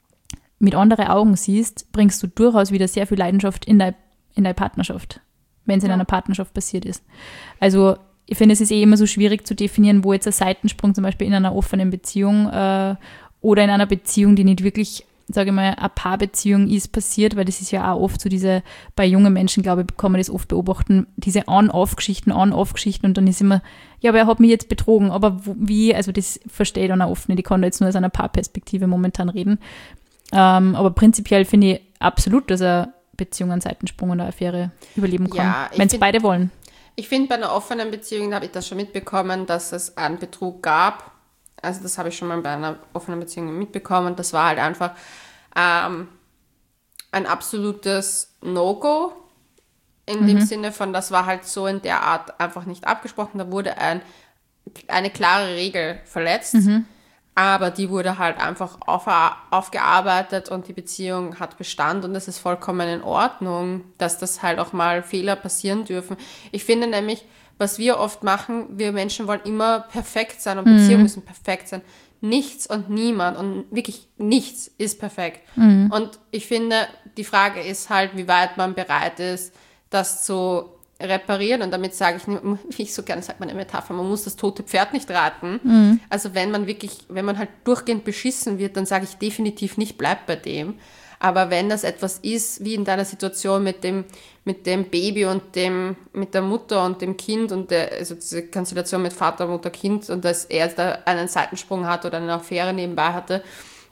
mit anderen Augen siehst, bringst du durchaus wieder sehr viel Leidenschaft in deine in deine Partnerschaft, wenn es in ja. einer Partnerschaft passiert ist. Also ich finde, es ist eh immer so schwierig zu definieren, wo jetzt ein Seitensprung zum Beispiel in einer offenen Beziehung äh, oder in einer Beziehung, die nicht wirklich, sage ich mal, eine Paarbeziehung ist, passiert, weil das ist ja auch oft so diese, bei jungen Menschen, glaube ich, kann man das oft beobachten, diese On-Off-Geschichten, On-Off-Geschichten und dann ist immer, ja, aber er hat mich jetzt betrogen, aber wo, wie, also das verstehe ich dann auch oft nicht, ich kann da jetzt nur aus einer Paarperspektive momentan reden, ähm, aber prinzipiell finde ich absolut, dass eine Beziehung einen Seitensprung oder eine Affäre überleben kann, ja, wenn es beide wollen. Ich finde, bei einer offenen Beziehung, da habe ich das schon mitbekommen, dass es einen Betrug gab. Also das habe ich schon mal bei einer offenen Beziehung mitbekommen. Das war halt einfach ähm, ein absolutes No-Go. In mhm. dem Sinne von, das war halt so in der Art einfach nicht abgesprochen. Da wurde ein, eine klare Regel verletzt. Mhm. Aber die wurde halt einfach auf, aufgearbeitet und die Beziehung hat Bestand und das ist vollkommen in Ordnung, dass das halt auch mal Fehler passieren dürfen. Ich finde nämlich, was wir oft machen, wir Menschen wollen immer perfekt sein und mhm. Beziehungen müssen perfekt sein. Nichts und niemand und wirklich nichts ist perfekt. Mhm. Und ich finde, die Frage ist halt, wie weit man bereit ist, das zu reparieren und damit sage ich, wie ich so gerne sage, meine Metapher, man muss das tote Pferd nicht reiten. Mhm. Also wenn man wirklich, wenn man halt durchgehend beschissen wird, dann sage ich definitiv nicht, bleib bei dem. Aber wenn das etwas ist, wie in deiner Situation mit dem, mit dem Baby und dem, mit der Mutter und dem Kind und der, also diese Konstellation mit Vater, Mutter, Kind und dass er da einen Seitensprung hat oder eine Affäre nebenbei hatte,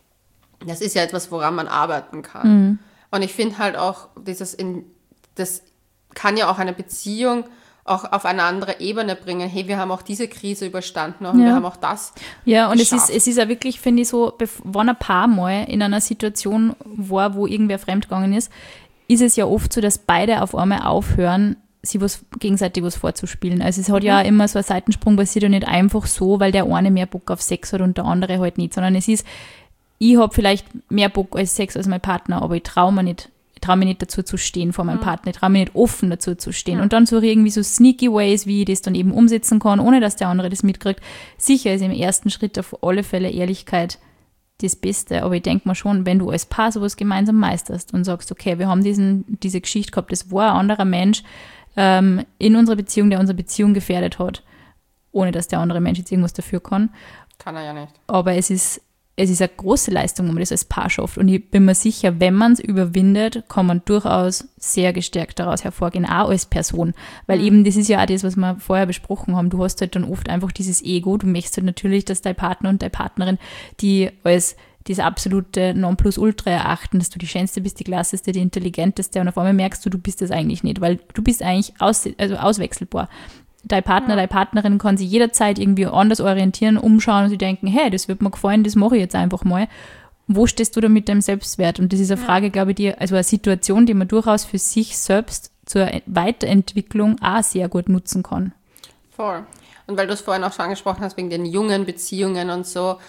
das ist ja etwas, woran man arbeiten kann. Mhm. Und ich finde halt auch, dieses in, das kann ja auch eine Beziehung auch auf eine andere Ebene bringen. Hey, wir haben auch diese Krise überstanden und ja. wir haben auch das Ja, und geschafft. es ist es ist ja wirklich, finde ich, so, wenn ein Paar mal in einer Situation war, wo irgendwer fremdgegangen ist, ist es ja oft so, dass beide auf einmal aufhören, sie was gegenseitig was vorzuspielen. Also es hat mhm. ja immer so ein Seitensprung passiert und nicht einfach so, weil der eine mehr Bock auf Sex hat und der andere halt nicht, sondern es ist, ich habe vielleicht mehr Bock als Sex als mein Partner, aber ich traue mir nicht Ich traue mich nicht dazu zu stehen vor meinem mhm. Partner. Ich traue mich nicht offen dazu zu stehen. Mhm. Und dann suche ich irgendwie so sneaky ways, wie ich das dann eben umsetzen kann, ohne dass der andere das mitkriegt. Sicher ist im ersten Schritt auf alle Fälle Ehrlichkeit das Beste. Aber ich denke mir schon, wenn du als Paar sowas gemeinsam meisterst und sagst, okay, wir haben diesen, diese Geschichte gehabt, das war ein anderer Mensch ähm, in unserer Beziehung, der unsere Beziehung gefährdet hat, ohne dass der andere Mensch jetzt irgendwas dafür kann. Kann er ja nicht. Aber es ist Es ist eine große Leistung, wenn man das als Paar schafft. Und ich bin mir sicher, wenn man es überwindet, kann man durchaus sehr gestärkt daraus hervorgehen, auch als Person. Weil mhm. eben, das ist ja auch das, was wir vorher besprochen haben. Du hast halt dann oft einfach dieses Ego. Du möchtest halt natürlich, dass dein Partner und deine Partnerin, die als das absolute Nonplusultra erachten, dass du die Schönste bist, die Klasseste, die Intelligenteste. Und auf einmal merkst du, du bist das eigentlich nicht, weil du bist eigentlich aus, also auswechselbar. Dein Partner, ja. deine Partnerin kann sich jederzeit irgendwie anders orientieren, umschauen und sie denken, hey, das wird mir gefallen, das mache ich jetzt einfach mal. Wo stehst du da mit deinem Selbstwert? Und das ist eine Frage, ja. glaube ich, die, also eine Situation, die man durchaus für sich selbst zur Weiterentwicklung auch sehr gut nutzen kann. Voll. Und weil du es vorhin auch schon angesprochen hast, wegen den jungen Beziehungen und so,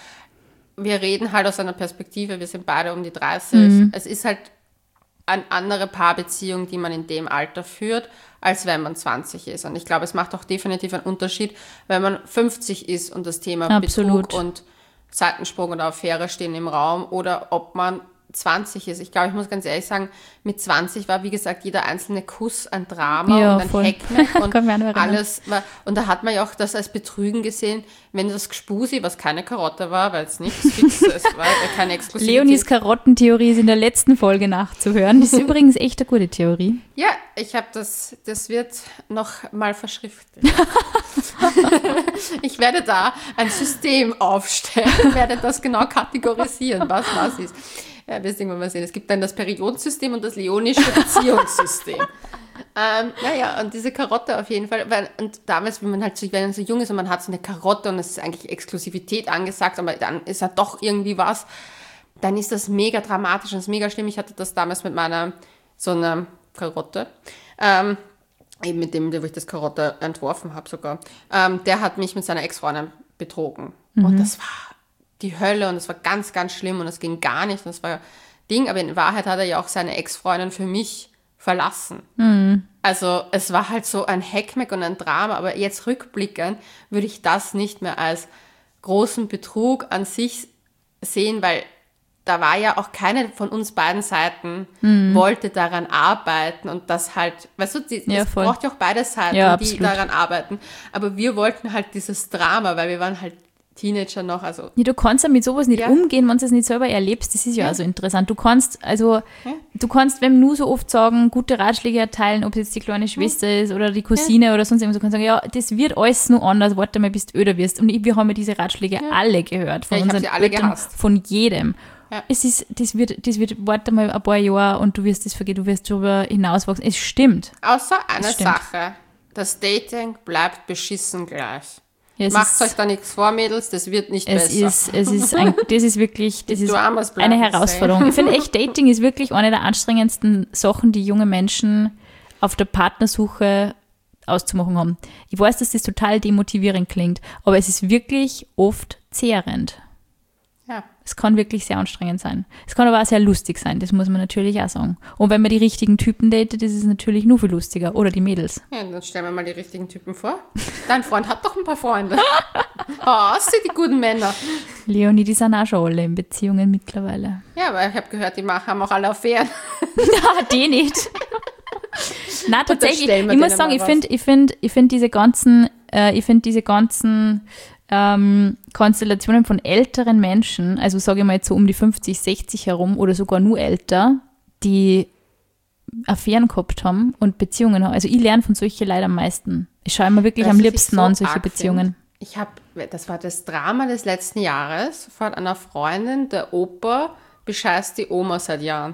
wir reden halt aus einer Perspektive, wir sind beide um die dreißig. Mhm. Es ist halt eine andere Paarbeziehung, die man in dem Alter führt, als wenn man zwanzig ist. Und ich glaube, es macht auch definitiv einen Unterschied, wenn man fünfzig ist und das Thema Absolut. Betrug und Seitensprung oder Affäre stehen im Raum oder ob man zwanzig ist. Ich glaube, ich muss ganz ehrlich sagen, mit zwanzig war, wie gesagt, jeder einzelne Kuss ein Drama Ja, und ein voll. Heckmeck und Kann mich auch noch erinnern. alles. War, und da hat man ja auch das als Betrügen gesehen, wenn das Gspusi, was keine Karotte war, weil es nichts fix es war, keine Exklusivität. Leonis Karottentheorie ist in der letzten Folge nachzuhören. Das ist übrigens echt eine gute Theorie. Ja, ich habe das, das wird noch mal verschriftlicht. Ich werde da ein System aufstellen, werde das genau kategorisieren, was was ist. Ja, wir sehen mal sehen. Es gibt dann das Periodensystem und das leonische Beziehungssystem. ähm, naja, und diese Karotte auf jeden Fall. Weil, und damals, wenn man halt so, wenn man so jung ist und man hat so eine Karotte und es ist eigentlich Exklusivität angesagt, aber dann ist halt doch irgendwie was, dann ist das mega dramatisch und ist mega schlimm. Ich hatte das damals mit meiner, so einer Karotte, ähm, eben mit dem, wo ich das Karotte entworfen habe sogar. Ähm, der hat mich mit seiner Ex-Freundin betrogen. Mhm. Und das war die Hölle und es war ganz, ganz schlimm und es ging gar nicht und es war Ding, aber in Wahrheit hat er ja auch seine Ex-Freundin für mich verlassen. Mhm. Also es war halt so ein Heckmeck und ein Drama, aber jetzt rückblickend würde ich das nicht mehr als großen Betrug an sich sehen, weil da war ja auch keine von uns beiden Seiten mhm. wollte daran arbeiten und das halt, weißt du, die, ja, es voll. braucht ja auch beide Seiten, ja, die absolut. daran arbeiten, aber wir wollten halt dieses Drama, weil wir waren halt Teenager noch, also. Ja, du kannst ja mit sowas nicht ja. umgehen, wenn du es nicht selber erlebst. Das ist ja, ja. also interessant. Du kannst, also, ja. du kannst, wenn nur so oft sagen, gute Ratschläge erteilen, ob es jetzt die kleine Schwester ja. ist oder die Cousine ja. oder sonst irgendwas, du kannst sagen, ja, das wird alles nur anders, warte mal, bis du öder wirst. Und wir haben ja diese Ratschläge ja. alle gehört. Von ja, ich unseren sie alle Eltern, gehasst. von jedem. Ja. Es ist, das wird, das wird, warte mal ein paar Jahre und du wirst das vergehen, du wirst darüber hinauswachsen. Es stimmt. Außer eine stimmt. Sache. Das Dating bleibt beschissen gleich. Ja, Macht ist, euch da nichts vor, Mädels, das wird nicht es besser. Ist, es ist ein, das ist wirklich, das ist Dramas eine bleiben Herausforderung. sehen. Ich finde echt, Dating ist wirklich eine der anstrengendsten Sachen, die junge Menschen auf der Partnersuche auszumachen haben. Ich weiß, dass das total demotivierend klingt, aber es ist wirklich oft zehrend. Ja. Es kann wirklich sehr anstrengend sein. Es kann aber auch sehr lustig sein, das muss man natürlich auch sagen. Und wenn man die richtigen Typen datet, ist es natürlich nur viel lustiger. Oder die Mädels. Ja, dann stellen wir mal die richtigen Typen vor. Dein Freund hat doch ein paar Freunde. Oh, sind die guten Männer. Leonie, die sind auch schon alle in Beziehungen mittlerweile. Ja, aber ich habe gehört, die machen, haben auch alle Affären. Na, die nicht. Nein, tatsächlich, ich muss sagen, ich was. finde ich find, ich find diese ganzen, äh, ich finde diese ganzen ähm, Konstellationen von älteren Menschen, also sage ich mal jetzt so um die fünfzig, sechzig herum oder sogar nur älter, die Affären gehabt haben und Beziehungen haben. Also ich lerne von solchen leider am meisten. Ich schaue mir wirklich Weißt am du, was liebsten ich so an, solche arg Beziehungen. Find? Ich habe, das war das Drama des letzten Jahres von einer Freundin, der Opa bescheißt die Oma seit Jahren.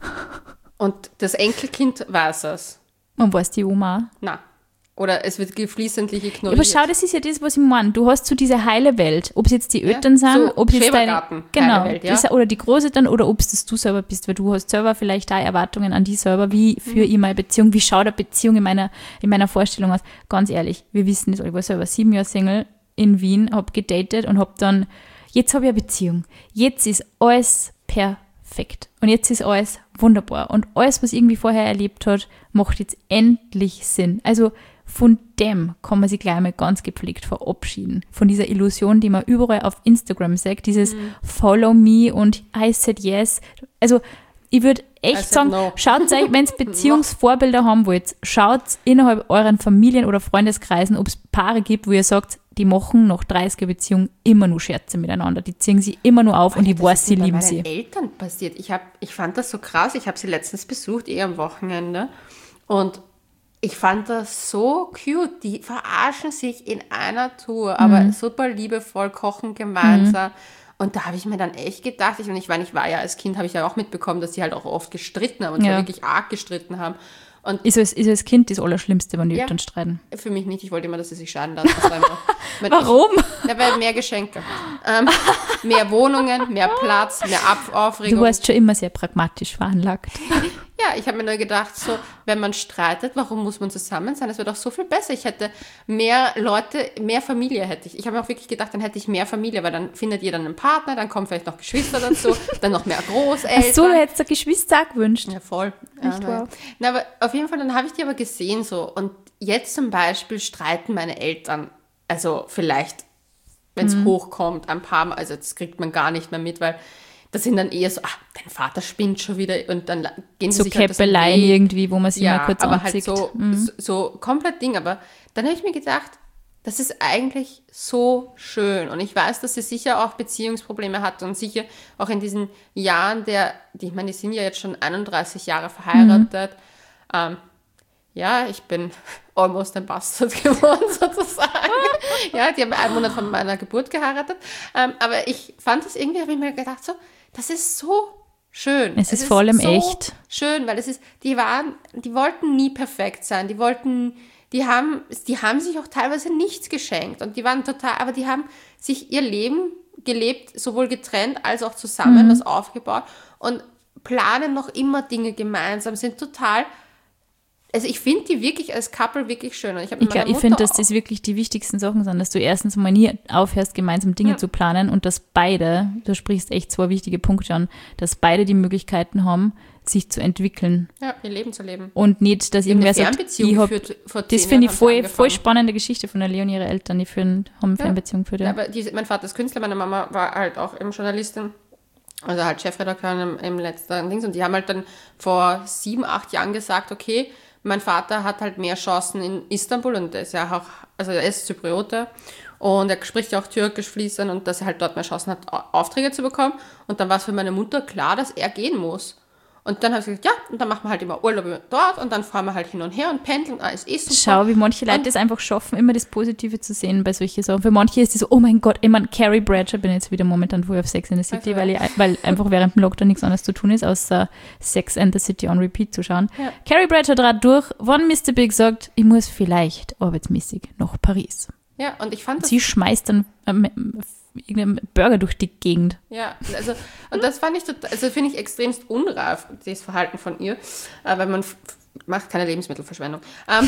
Und das Enkelkind weiß es. Und weiß die Oma auch? Na. Oder es wird geflissentlich ignoriert. Aber schau, das ist ja das, was ich meine. Du hast so diese heile Welt. Ob es jetzt die Eltern ja, sind, so ob es jetzt deine, Schrebergarten, genau, heile Welt, ja. das, oder die Großeltern, oder ob es das du selber bist, weil du hast selber vielleicht da Erwartungen an die selber. Wie führe ich meine Beziehung? Wie schaut eine Beziehung in meiner, in meiner Vorstellung aus? Ganz ehrlich, wir wissen das alle. Ich war selber sieben Jahre Single in Wien, habe gedatet und habe dann, jetzt habe ich eine Beziehung. Jetzt ist alles perfekt. Und jetzt ist alles wunderbar. Und alles, was irgendwie vorher erlebt hat, macht jetzt endlich Sinn. Also von dem kann man sich gleich mal ganz gepflegt verabschieden. Von dieser Illusion, die man überall auf Instagram sagt, dieses mhm. Follow me und I said yes. Also ich würde echt sagen, no. Schaut euch, wenn ihr Beziehungsvorbilder haben wollt, schaut innerhalb euren Familien- oder Freundeskreisen, ob es Paare gibt, wo ihr sagt, die machen nach dreißiger Beziehung immer nur Scherze miteinander. Die ziehen sie immer nur auf. Alter, und ich weiß, sie lieben sie. Das ist bei meinen Eltern passiert. Ich, hab, ich fand das so krass. Ich habe sie letztens besucht, eh am Wochenende. Und ich fand das so cute. Die verarschen sich in einer Tour, aber mhm. super liebevoll, kochen gemeinsam. Mhm. Und da habe ich mir dann echt gedacht, ich, und ich, meine, ich war ja als Kind, habe ich ja auch mitbekommen, dass die halt auch oft gestritten haben und ja. wirklich arg gestritten haben. Und ist als, ist als Kind das Allerschlimmste, wenn die ja, Eltern streiten? Für mich nicht. Ich wollte immer, dass sie sich scheiden lassen. Warum? Ich, ja, weil mehr Geschenke. Ähm, mehr Wohnungen, mehr Platz, mehr Ab- Aufregung. Du warst schon immer sehr pragmatisch veranlagt. Ja, ich habe mir nur gedacht, so, wenn man streitet, warum muss man zusammen sein? Das wäre doch so viel besser. Ich hätte mehr Leute, mehr Familie hätte ich. Ich habe mir auch wirklich gedacht, dann hätte ich mehr Familie, weil dann findet jeder einen Partner, dann kommen vielleicht noch Geschwister dazu, dann noch mehr Großeltern. Ach so, du hättest dir Geschwister auch gewünscht. Ja, voll. Echt ja, wahr? Na, aber auf jeden Fall, dann habe ich die aber gesehen so. Und jetzt zum Beispiel streiten meine Eltern, also vielleicht, wenn es mhm. hochkommt, ein paar Mal, also das kriegt man gar nicht mehr mit, weil da sind dann eher so, ah, dein Vater spinnt schon wieder und dann gehen sie so sich halt Käppeleien das irgendwie, wo man sich ja, mal kurz aber anzieht. halt so, mhm. so, so komplett Ding. Aber dann habe ich mir gedacht, das ist eigentlich so schön. Und ich weiß, dass sie sicher auch Beziehungsprobleme hat und sicher auch in diesen Jahren der, die, ich meine, die sind ja jetzt schon einunddreißig Jahre verheiratet. Mhm. Ähm, ja, ich bin almost ein Bastard geworden, sozusagen. Ja, die haben einen Monat von meiner Geburt geheiratet. Ähm, aber ich fand es irgendwie, habe ich mir gedacht, so, das ist so schön. Es, es ist vor allem so echt. Schön, weil es ist, die waren, die wollten nie perfekt sein. Die wollten, die haben, die haben sich auch teilweise nichts geschenkt. Und die waren total, aber die haben sich ihr Leben gelebt, sowohl getrennt als auch zusammen, mhm. das aufgebaut und planen noch immer Dinge gemeinsam, sind total. Also ich finde die wirklich als Couple wirklich schön. Und ich ich ich finde, dass das wirklich die wichtigsten Sachen sind, dass du erstens mal nie aufhörst, gemeinsam Dinge ja. zu planen und dass beide, du sprichst echt zwei wichtige Punkte an, dass beide die Möglichkeiten haben, sich zu entwickeln. Ja, ihr Leben zu leben. Und nicht, dass irgendwer sagt, ich hab, das finde ich voll, voll spannende Geschichte von der Lea und ihre Eltern, die führen, haben eine ja. Fernbeziehung für die. Ja, aber die, mein Vater ist Künstler, meine Mama war halt auch eben Journalistin. Also halt Chefredakteurin im, im letzten Dings. Und die haben halt dann vor sieben, acht Jahren gesagt, okay, mein Vater hat halt mehr Chancen in Istanbul und er ist ja auch, also er ist Zypriote und er spricht ja auch Türkisch fließend und dass er halt dort mehr Chancen hat, Aufträge zu bekommen. Und dann war es für meine Mutter klar, dass er gehen muss. Und dann habe ich gesagt, ja, und dann machen wir halt immer Urlaub dort und dann fahren wir halt hin und her und pendeln, ah, ist eh super. Schau, wie manche Leute es einfach schaffen, immer das Positive zu sehen bei solchen Sachen. Für manche ist es so, oh mein Gott, ich meine, Carrie Bradshaw, bin jetzt wieder momentan voll auf Sex and the City, also, weil, ich, weil einfach während dem Lockdown nichts anderes zu tun ist, außer Sex and the City on Repeat zu schauen. Ja. Carrie Bradshaw trat durch, wann Mister Big sagt, ich muss vielleicht arbeitsmäßig nach Paris. Ja, und ich fand das... Sie schmeißt dann ähm, irgendeinen Burger durch die Gegend. Ja, also und das fand ich total, also finde ich extremst unreif, das Verhalten von ihr, äh, weil man f- macht keine Lebensmittelverschwendung. Ähm,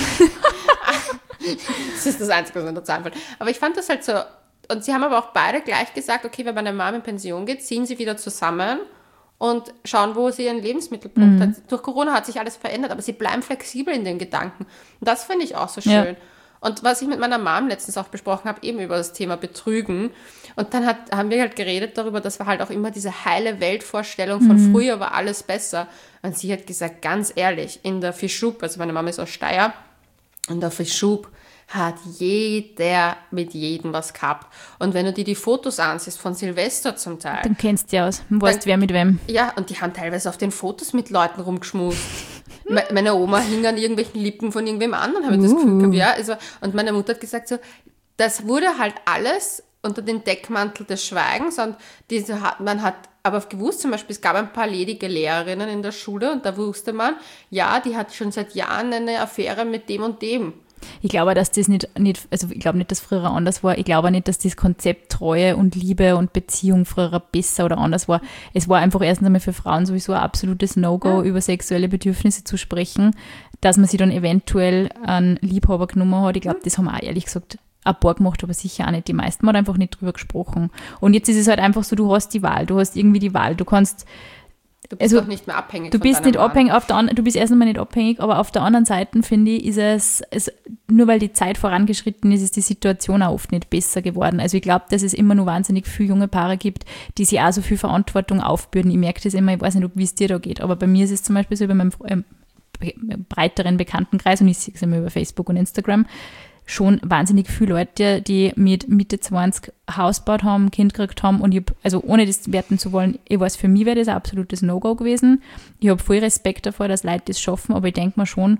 das ist das Einzige, was mir dazu einfällt. Aber ich fand das halt so, und sie haben aber auch beide gleich gesagt, okay, wenn meine Mama in Pension geht, ziehen sie wieder zusammen und schauen, wo sie ihren Lebensmittelpunkt mhm. hat. Durch Corona hat sich alles verändert, aber sie bleiben flexibel in den Gedanken. Und das finde ich auch so schön. Ja. Und was ich mit meiner Mom letztens auch besprochen habe, eben über das Thema Betrügen. Und dann hat, haben wir halt geredet darüber, dass wir halt auch immer diese heile Weltvorstellung von mhm. früher war alles besser. Und sie hat gesagt, ganz ehrlich, in der Fischub, also meine Mama ist aus Steyr, in der Fischub hat jeder mit jedem was gehabt. Und wenn du dir die Fotos ansiehst von Silvester zum Teil. Dann kennst du ja aus, weißt dann, wer mit wem. Ja, und die haben teilweise auf den Fotos mit Leuten rumgeschmust. Meine Oma hing an irgendwelchen Lippen von irgendwem anderen, habe ich uh. das Gefühl gehabt. Ja, also, und meine Mutter hat gesagt, so, das wurde halt alles unter den Deckmantel des Schweigens. Und diese hat, man hat aber gewusst, zum Beispiel, es gab ein paar ledige Lehrerinnen in der Schule und da wusste man, ja, die hat schon seit Jahren eine Affäre mit dem und dem. Ich glaube, dass das nicht, nicht, also ich glaube nicht, dass früher anders war. Ich glaube nicht, dass das Konzept Treue und Liebe und Beziehung früher besser oder anders war. Es war einfach erstens einmal für Frauen sowieso ein absolutes No-Go, ja. über sexuelle Bedürfnisse zu sprechen, dass man sich dann eventuell einen Liebhaber genommen hat. Ich glaube, das haben auch ehrlich gesagt ein paar gemacht, aber sicher auch nicht. Die meisten haben einfach nicht drüber gesprochen. Und jetzt ist es halt einfach so, du hast die Wahl, du hast irgendwie die Wahl, du kannst Du bist also, doch nicht mehr abhängig du von bist nicht Mann. abhängig auf der an, Du bist erst einmal nicht abhängig, aber auf der anderen Seite, finde ich, ist es, es, nur weil die Zeit vorangeschritten ist, ist die Situation auch oft nicht besser geworden. Also ich glaube, dass es immer nur wahnsinnig viele junge Paare gibt, die sich auch so viel Verantwortung aufbürden. Ich merke das immer, ich weiß nicht, wie es dir da geht, aber bei mir ist es zum Beispiel so, bei meinem ähm, breiteren Bekanntenkreis, und ich sehe es immer über Facebook und Instagram, schon wahnsinnig viele Leute, die mit Mitte zwanzig Haus gebaut haben, Kind gekriegt haben und ich hab, also ohne das werten zu wollen, ich weiß, für mich wäre das ein absolutes No-Go gewesen. Ich habe voll Respekt davor, dass Leute das schaffen, aber ich denke mir schon,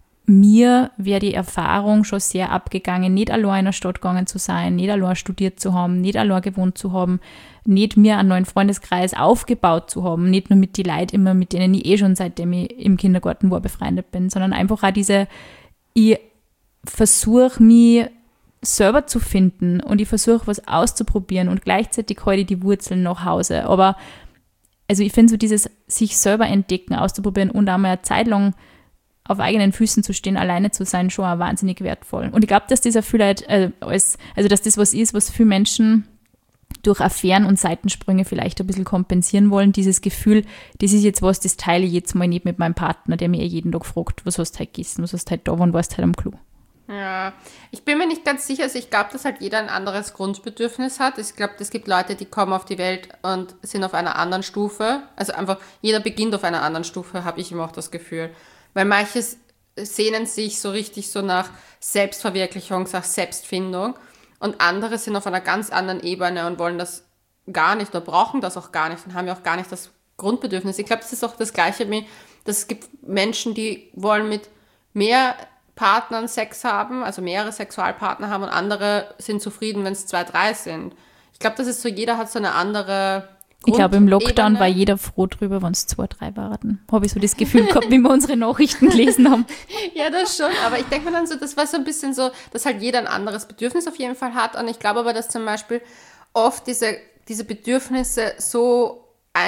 mir wäre die Erfahrung schon sehr abgegangen, nicht allein in einer Stadt gegangen zu sein, nicht allein studiert zu haben, nicht allein gewohnt zu haben, nicht mir einen neuen Freundeskreis aufgebaut zu haben, nicht nur mit den Leuten immer, mit denen ich eh schon seitdem ich im Kindergarten war, befreundet bin, sondern einfach auch diese, ich versuche mich selber zu finden und ich versuche was auszuprobieren und gleichzeitig halte ich die Wurzeln nach Hause. Aber also ich finde so dieses sich selber entdecken, auszuprobieren und auch mal eine Zeit lang auf eigenen Füßen zu stehen, alleine zu sein, schon auch wahnsinnig wertvoll. Und ich glaube, dass das auch vielleicht, äh, als, also dass das was ist, was viele Menschen durch Affären und Seitensprünge vielleicht ein bisschen kompensieren wollen, dieses Gefühl, das ist jetzt was, das teile ich jetzt mal nicht mit meinem Partner, der mir jeden Tag fragt, was hast du heute gegessen, was hast du heute da, wann warst du heute am Klo. Ja, ich bin mir nicht ganz sicher. Also ich glaube, dass halt jeder ein anderes Grundbedürfnis hat. Ich glaube, es gibt Leute, die kommen auf die Welt und sind auf einer anderen Stufe. Also einfach, jeder beginnt auf einer anderen Stufe, habe ich immer auch das Gefühl. Weil manche sehnen sich so richtig so nach Selbstverwirklichung, nach Selbstfindung. Und andere sind auf einer ganz anderen Ebene und wollen das gar nicht oder brauchen das auch gar nicht und haben ja auch gar nicht das Grundbedürfnis. Ich glaube, das ist auch das Gleiche wie, dass es gibt Menschen, die wollen mit mehr Partnern Sex haben, also mehrere Sexualpartner haben und andere sind zufrieden, wenn es zwei, drei sind. Ich glaube, das ist so, jeder hat so eine andere Ich glaube, im Lockdown war jeder froh drüber, wenn es zwei, drei waren. Habe ich so das Gefühl gehabt, wie wir unsere Nachrichten gelesen haben. Ja, das schon, aber ich denke mir dann so, das war so ein bisschen so, dass halt jeder ein anderes Bedürfnis auf jeden Fall hat und ich glaube aber, dass zum Beispiel oft diese, diese Bedürfnisse so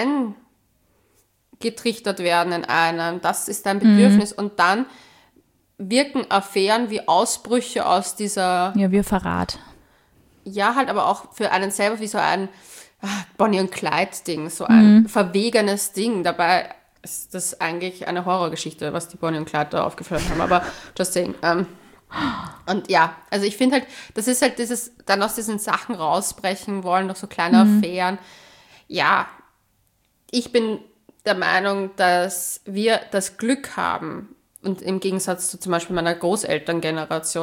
eingetrichtert werden in einem, das ist dein Bedürfnis mhm. und dann wirken Affären wie Ausbrüche aus dieser... Ja, wie Verrat. Ja, halt aber auch für einen selber wie so ein Bonnie und Clyde-Ding, so ein mhm. verwegenes Ding. Dabei ist das eigentlich eine Horrorgeschichte, was die Bonnie und Clyde da aufgeführt haben, aber just saying. Ähm, und ja, also ich finde halt, das ist halt dieses, dann aus diesen Sachen rausbrechen wollen, noch so kleine mhm. Affären. Ja, ich bin der Meinung, dass wir das Glück haben, und im Gegensatz zu zum Beispiel meiner Großelterngeneration,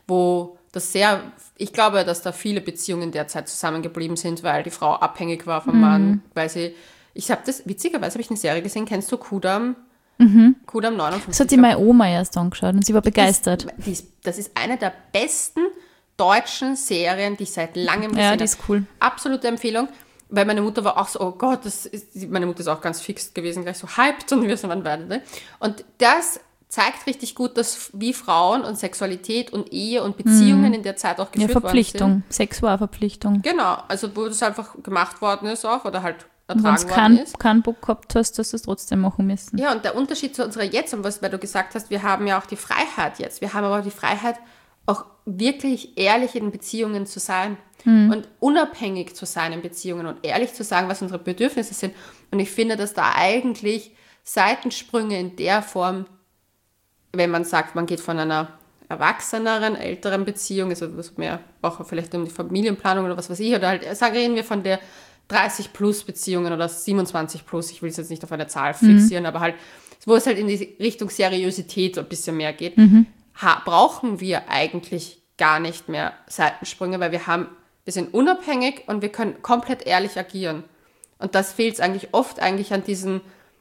wo das sehr, ich glaube, dass da viele Beziehungen derzeit zusammengeblieben sind, weil die Frau abhängig war vom mhm. Mann, weil sie, ich habe das, witzigerweise habe ich eine Serie gesehen, kennst du Kudam? Mhm. Kudam neunundfünfzig. Das hat sie meine Oma erst angeschaut und sie war begeistert. Das ist, das ist eine der besten deutschen Serien, die ich seit langem gesehen habe. Ja, die ist cool. Absolute Empfehlung. Weil meine Mutter war auch so, oh Gott, das ist, meine Mutter ist auch ganz fix gewesen, gleich so hyped und wir sind dann beide. Ne? Und das zeigt richtig gut, dass wie Frauen und Sexualität und Ehe und Beziehungen mhm. in der Zeit auch geführt ja, Verpflichtung, worden sind. Sexualverpflichtung. Genau, also wo das einfach gemacht worden ist auch oder halt ertragen worden kein, ist. Wenn du keinen Bock gehabt hast, dass du es trotzdem machen müssen. Ja, und der Unterschied zu unserer jetzt, und was, weil du gesagt hast, wir haben ja auch die Freiheit jetzt. Wir haben aber die Freiheit, auch wirklich ehrlich in Beziehungen zu sein mhm. und unabhängig zu sein in Beziehungen und ehrlich zu sagen, was unsere Bedürfnisse sind. Und ich finde, dass da eigentlich Seitensprünge in der Form, wenn man sagt, man geht von einer erwachseneren, älteren Beziehung, also was mehr auch vielleicht um die Familienplanung oder was weiß ich, oder halt, sagen reden wir von der dreißig plus Beziehungen oder siebenundzwanzig plus, ich will es jetzt nicht auf eine Zahl fixieren, mhm. aber halt, wo es halt in die Richtung Seriosität ein bisschen mehr geht, mhm. ha, brauchen wir eigentlich gar nicht mehr Seitensprünge, weil wir haben, wir sind unabhängig und wir können komplett ehrlich agieren. Und das fehlt es eigentlich oft eigentlich an diesen,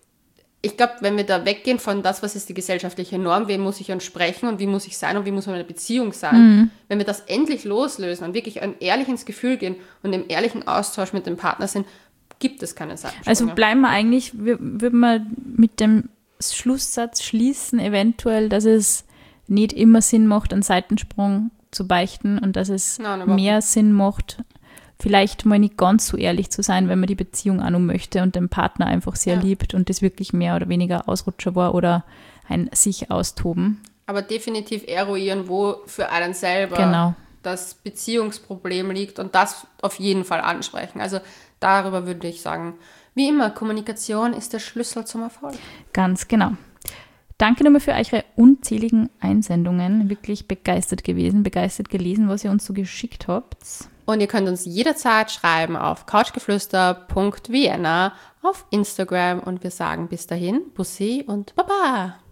ich glaube, wenn wir da weggehen von das, was ist die gesellschaftliche Norm, wem muss ich entsprechen und wie muss ich sein und wie muss meine Beziehung sein, mhm. wenn wir das endlich loslösen und wirklich ein ehrlich ins Gefühl gehen und im ehrlichen Austausch mit dem Partner sind, gibt es keine Seitensprünge. Also bleiben wir eigentlich, würden wir mit dem Schlusssatz schließen, eventuell, dass es nicht immer Sinn macht, einen Seitensprung zu beichten und dass es Nein, mehr Sinn macht, vielleicht mal nicht ganz so ehrlich zu sein, wenn man die Beziehung auch noch möchte und den Partner einfach sehr ja. liebt und das wirklich mehr oder weniger Ausrutscher war oder ein sich austoben. Aber definitiv eruieren, wo für einen selber genau. das Beziehungsproblem liegt und das auf jeden Fall ansprechen. Also darüber würde ich sagen, wie immer, Kommunikation ist der Schlüssel zum Erfolg. Ganz genau. Danke nochmal für eure unzähligen Einsendungen. Wirklich begeistert gewesen, begeistert gelesen, was ihr uns so geschickt habt. Und ihr könnt uns jederzeit schreiben auf couchgeflüster punkt vienna auf Instagram und wir sagen bis dahin Bussi und Baba.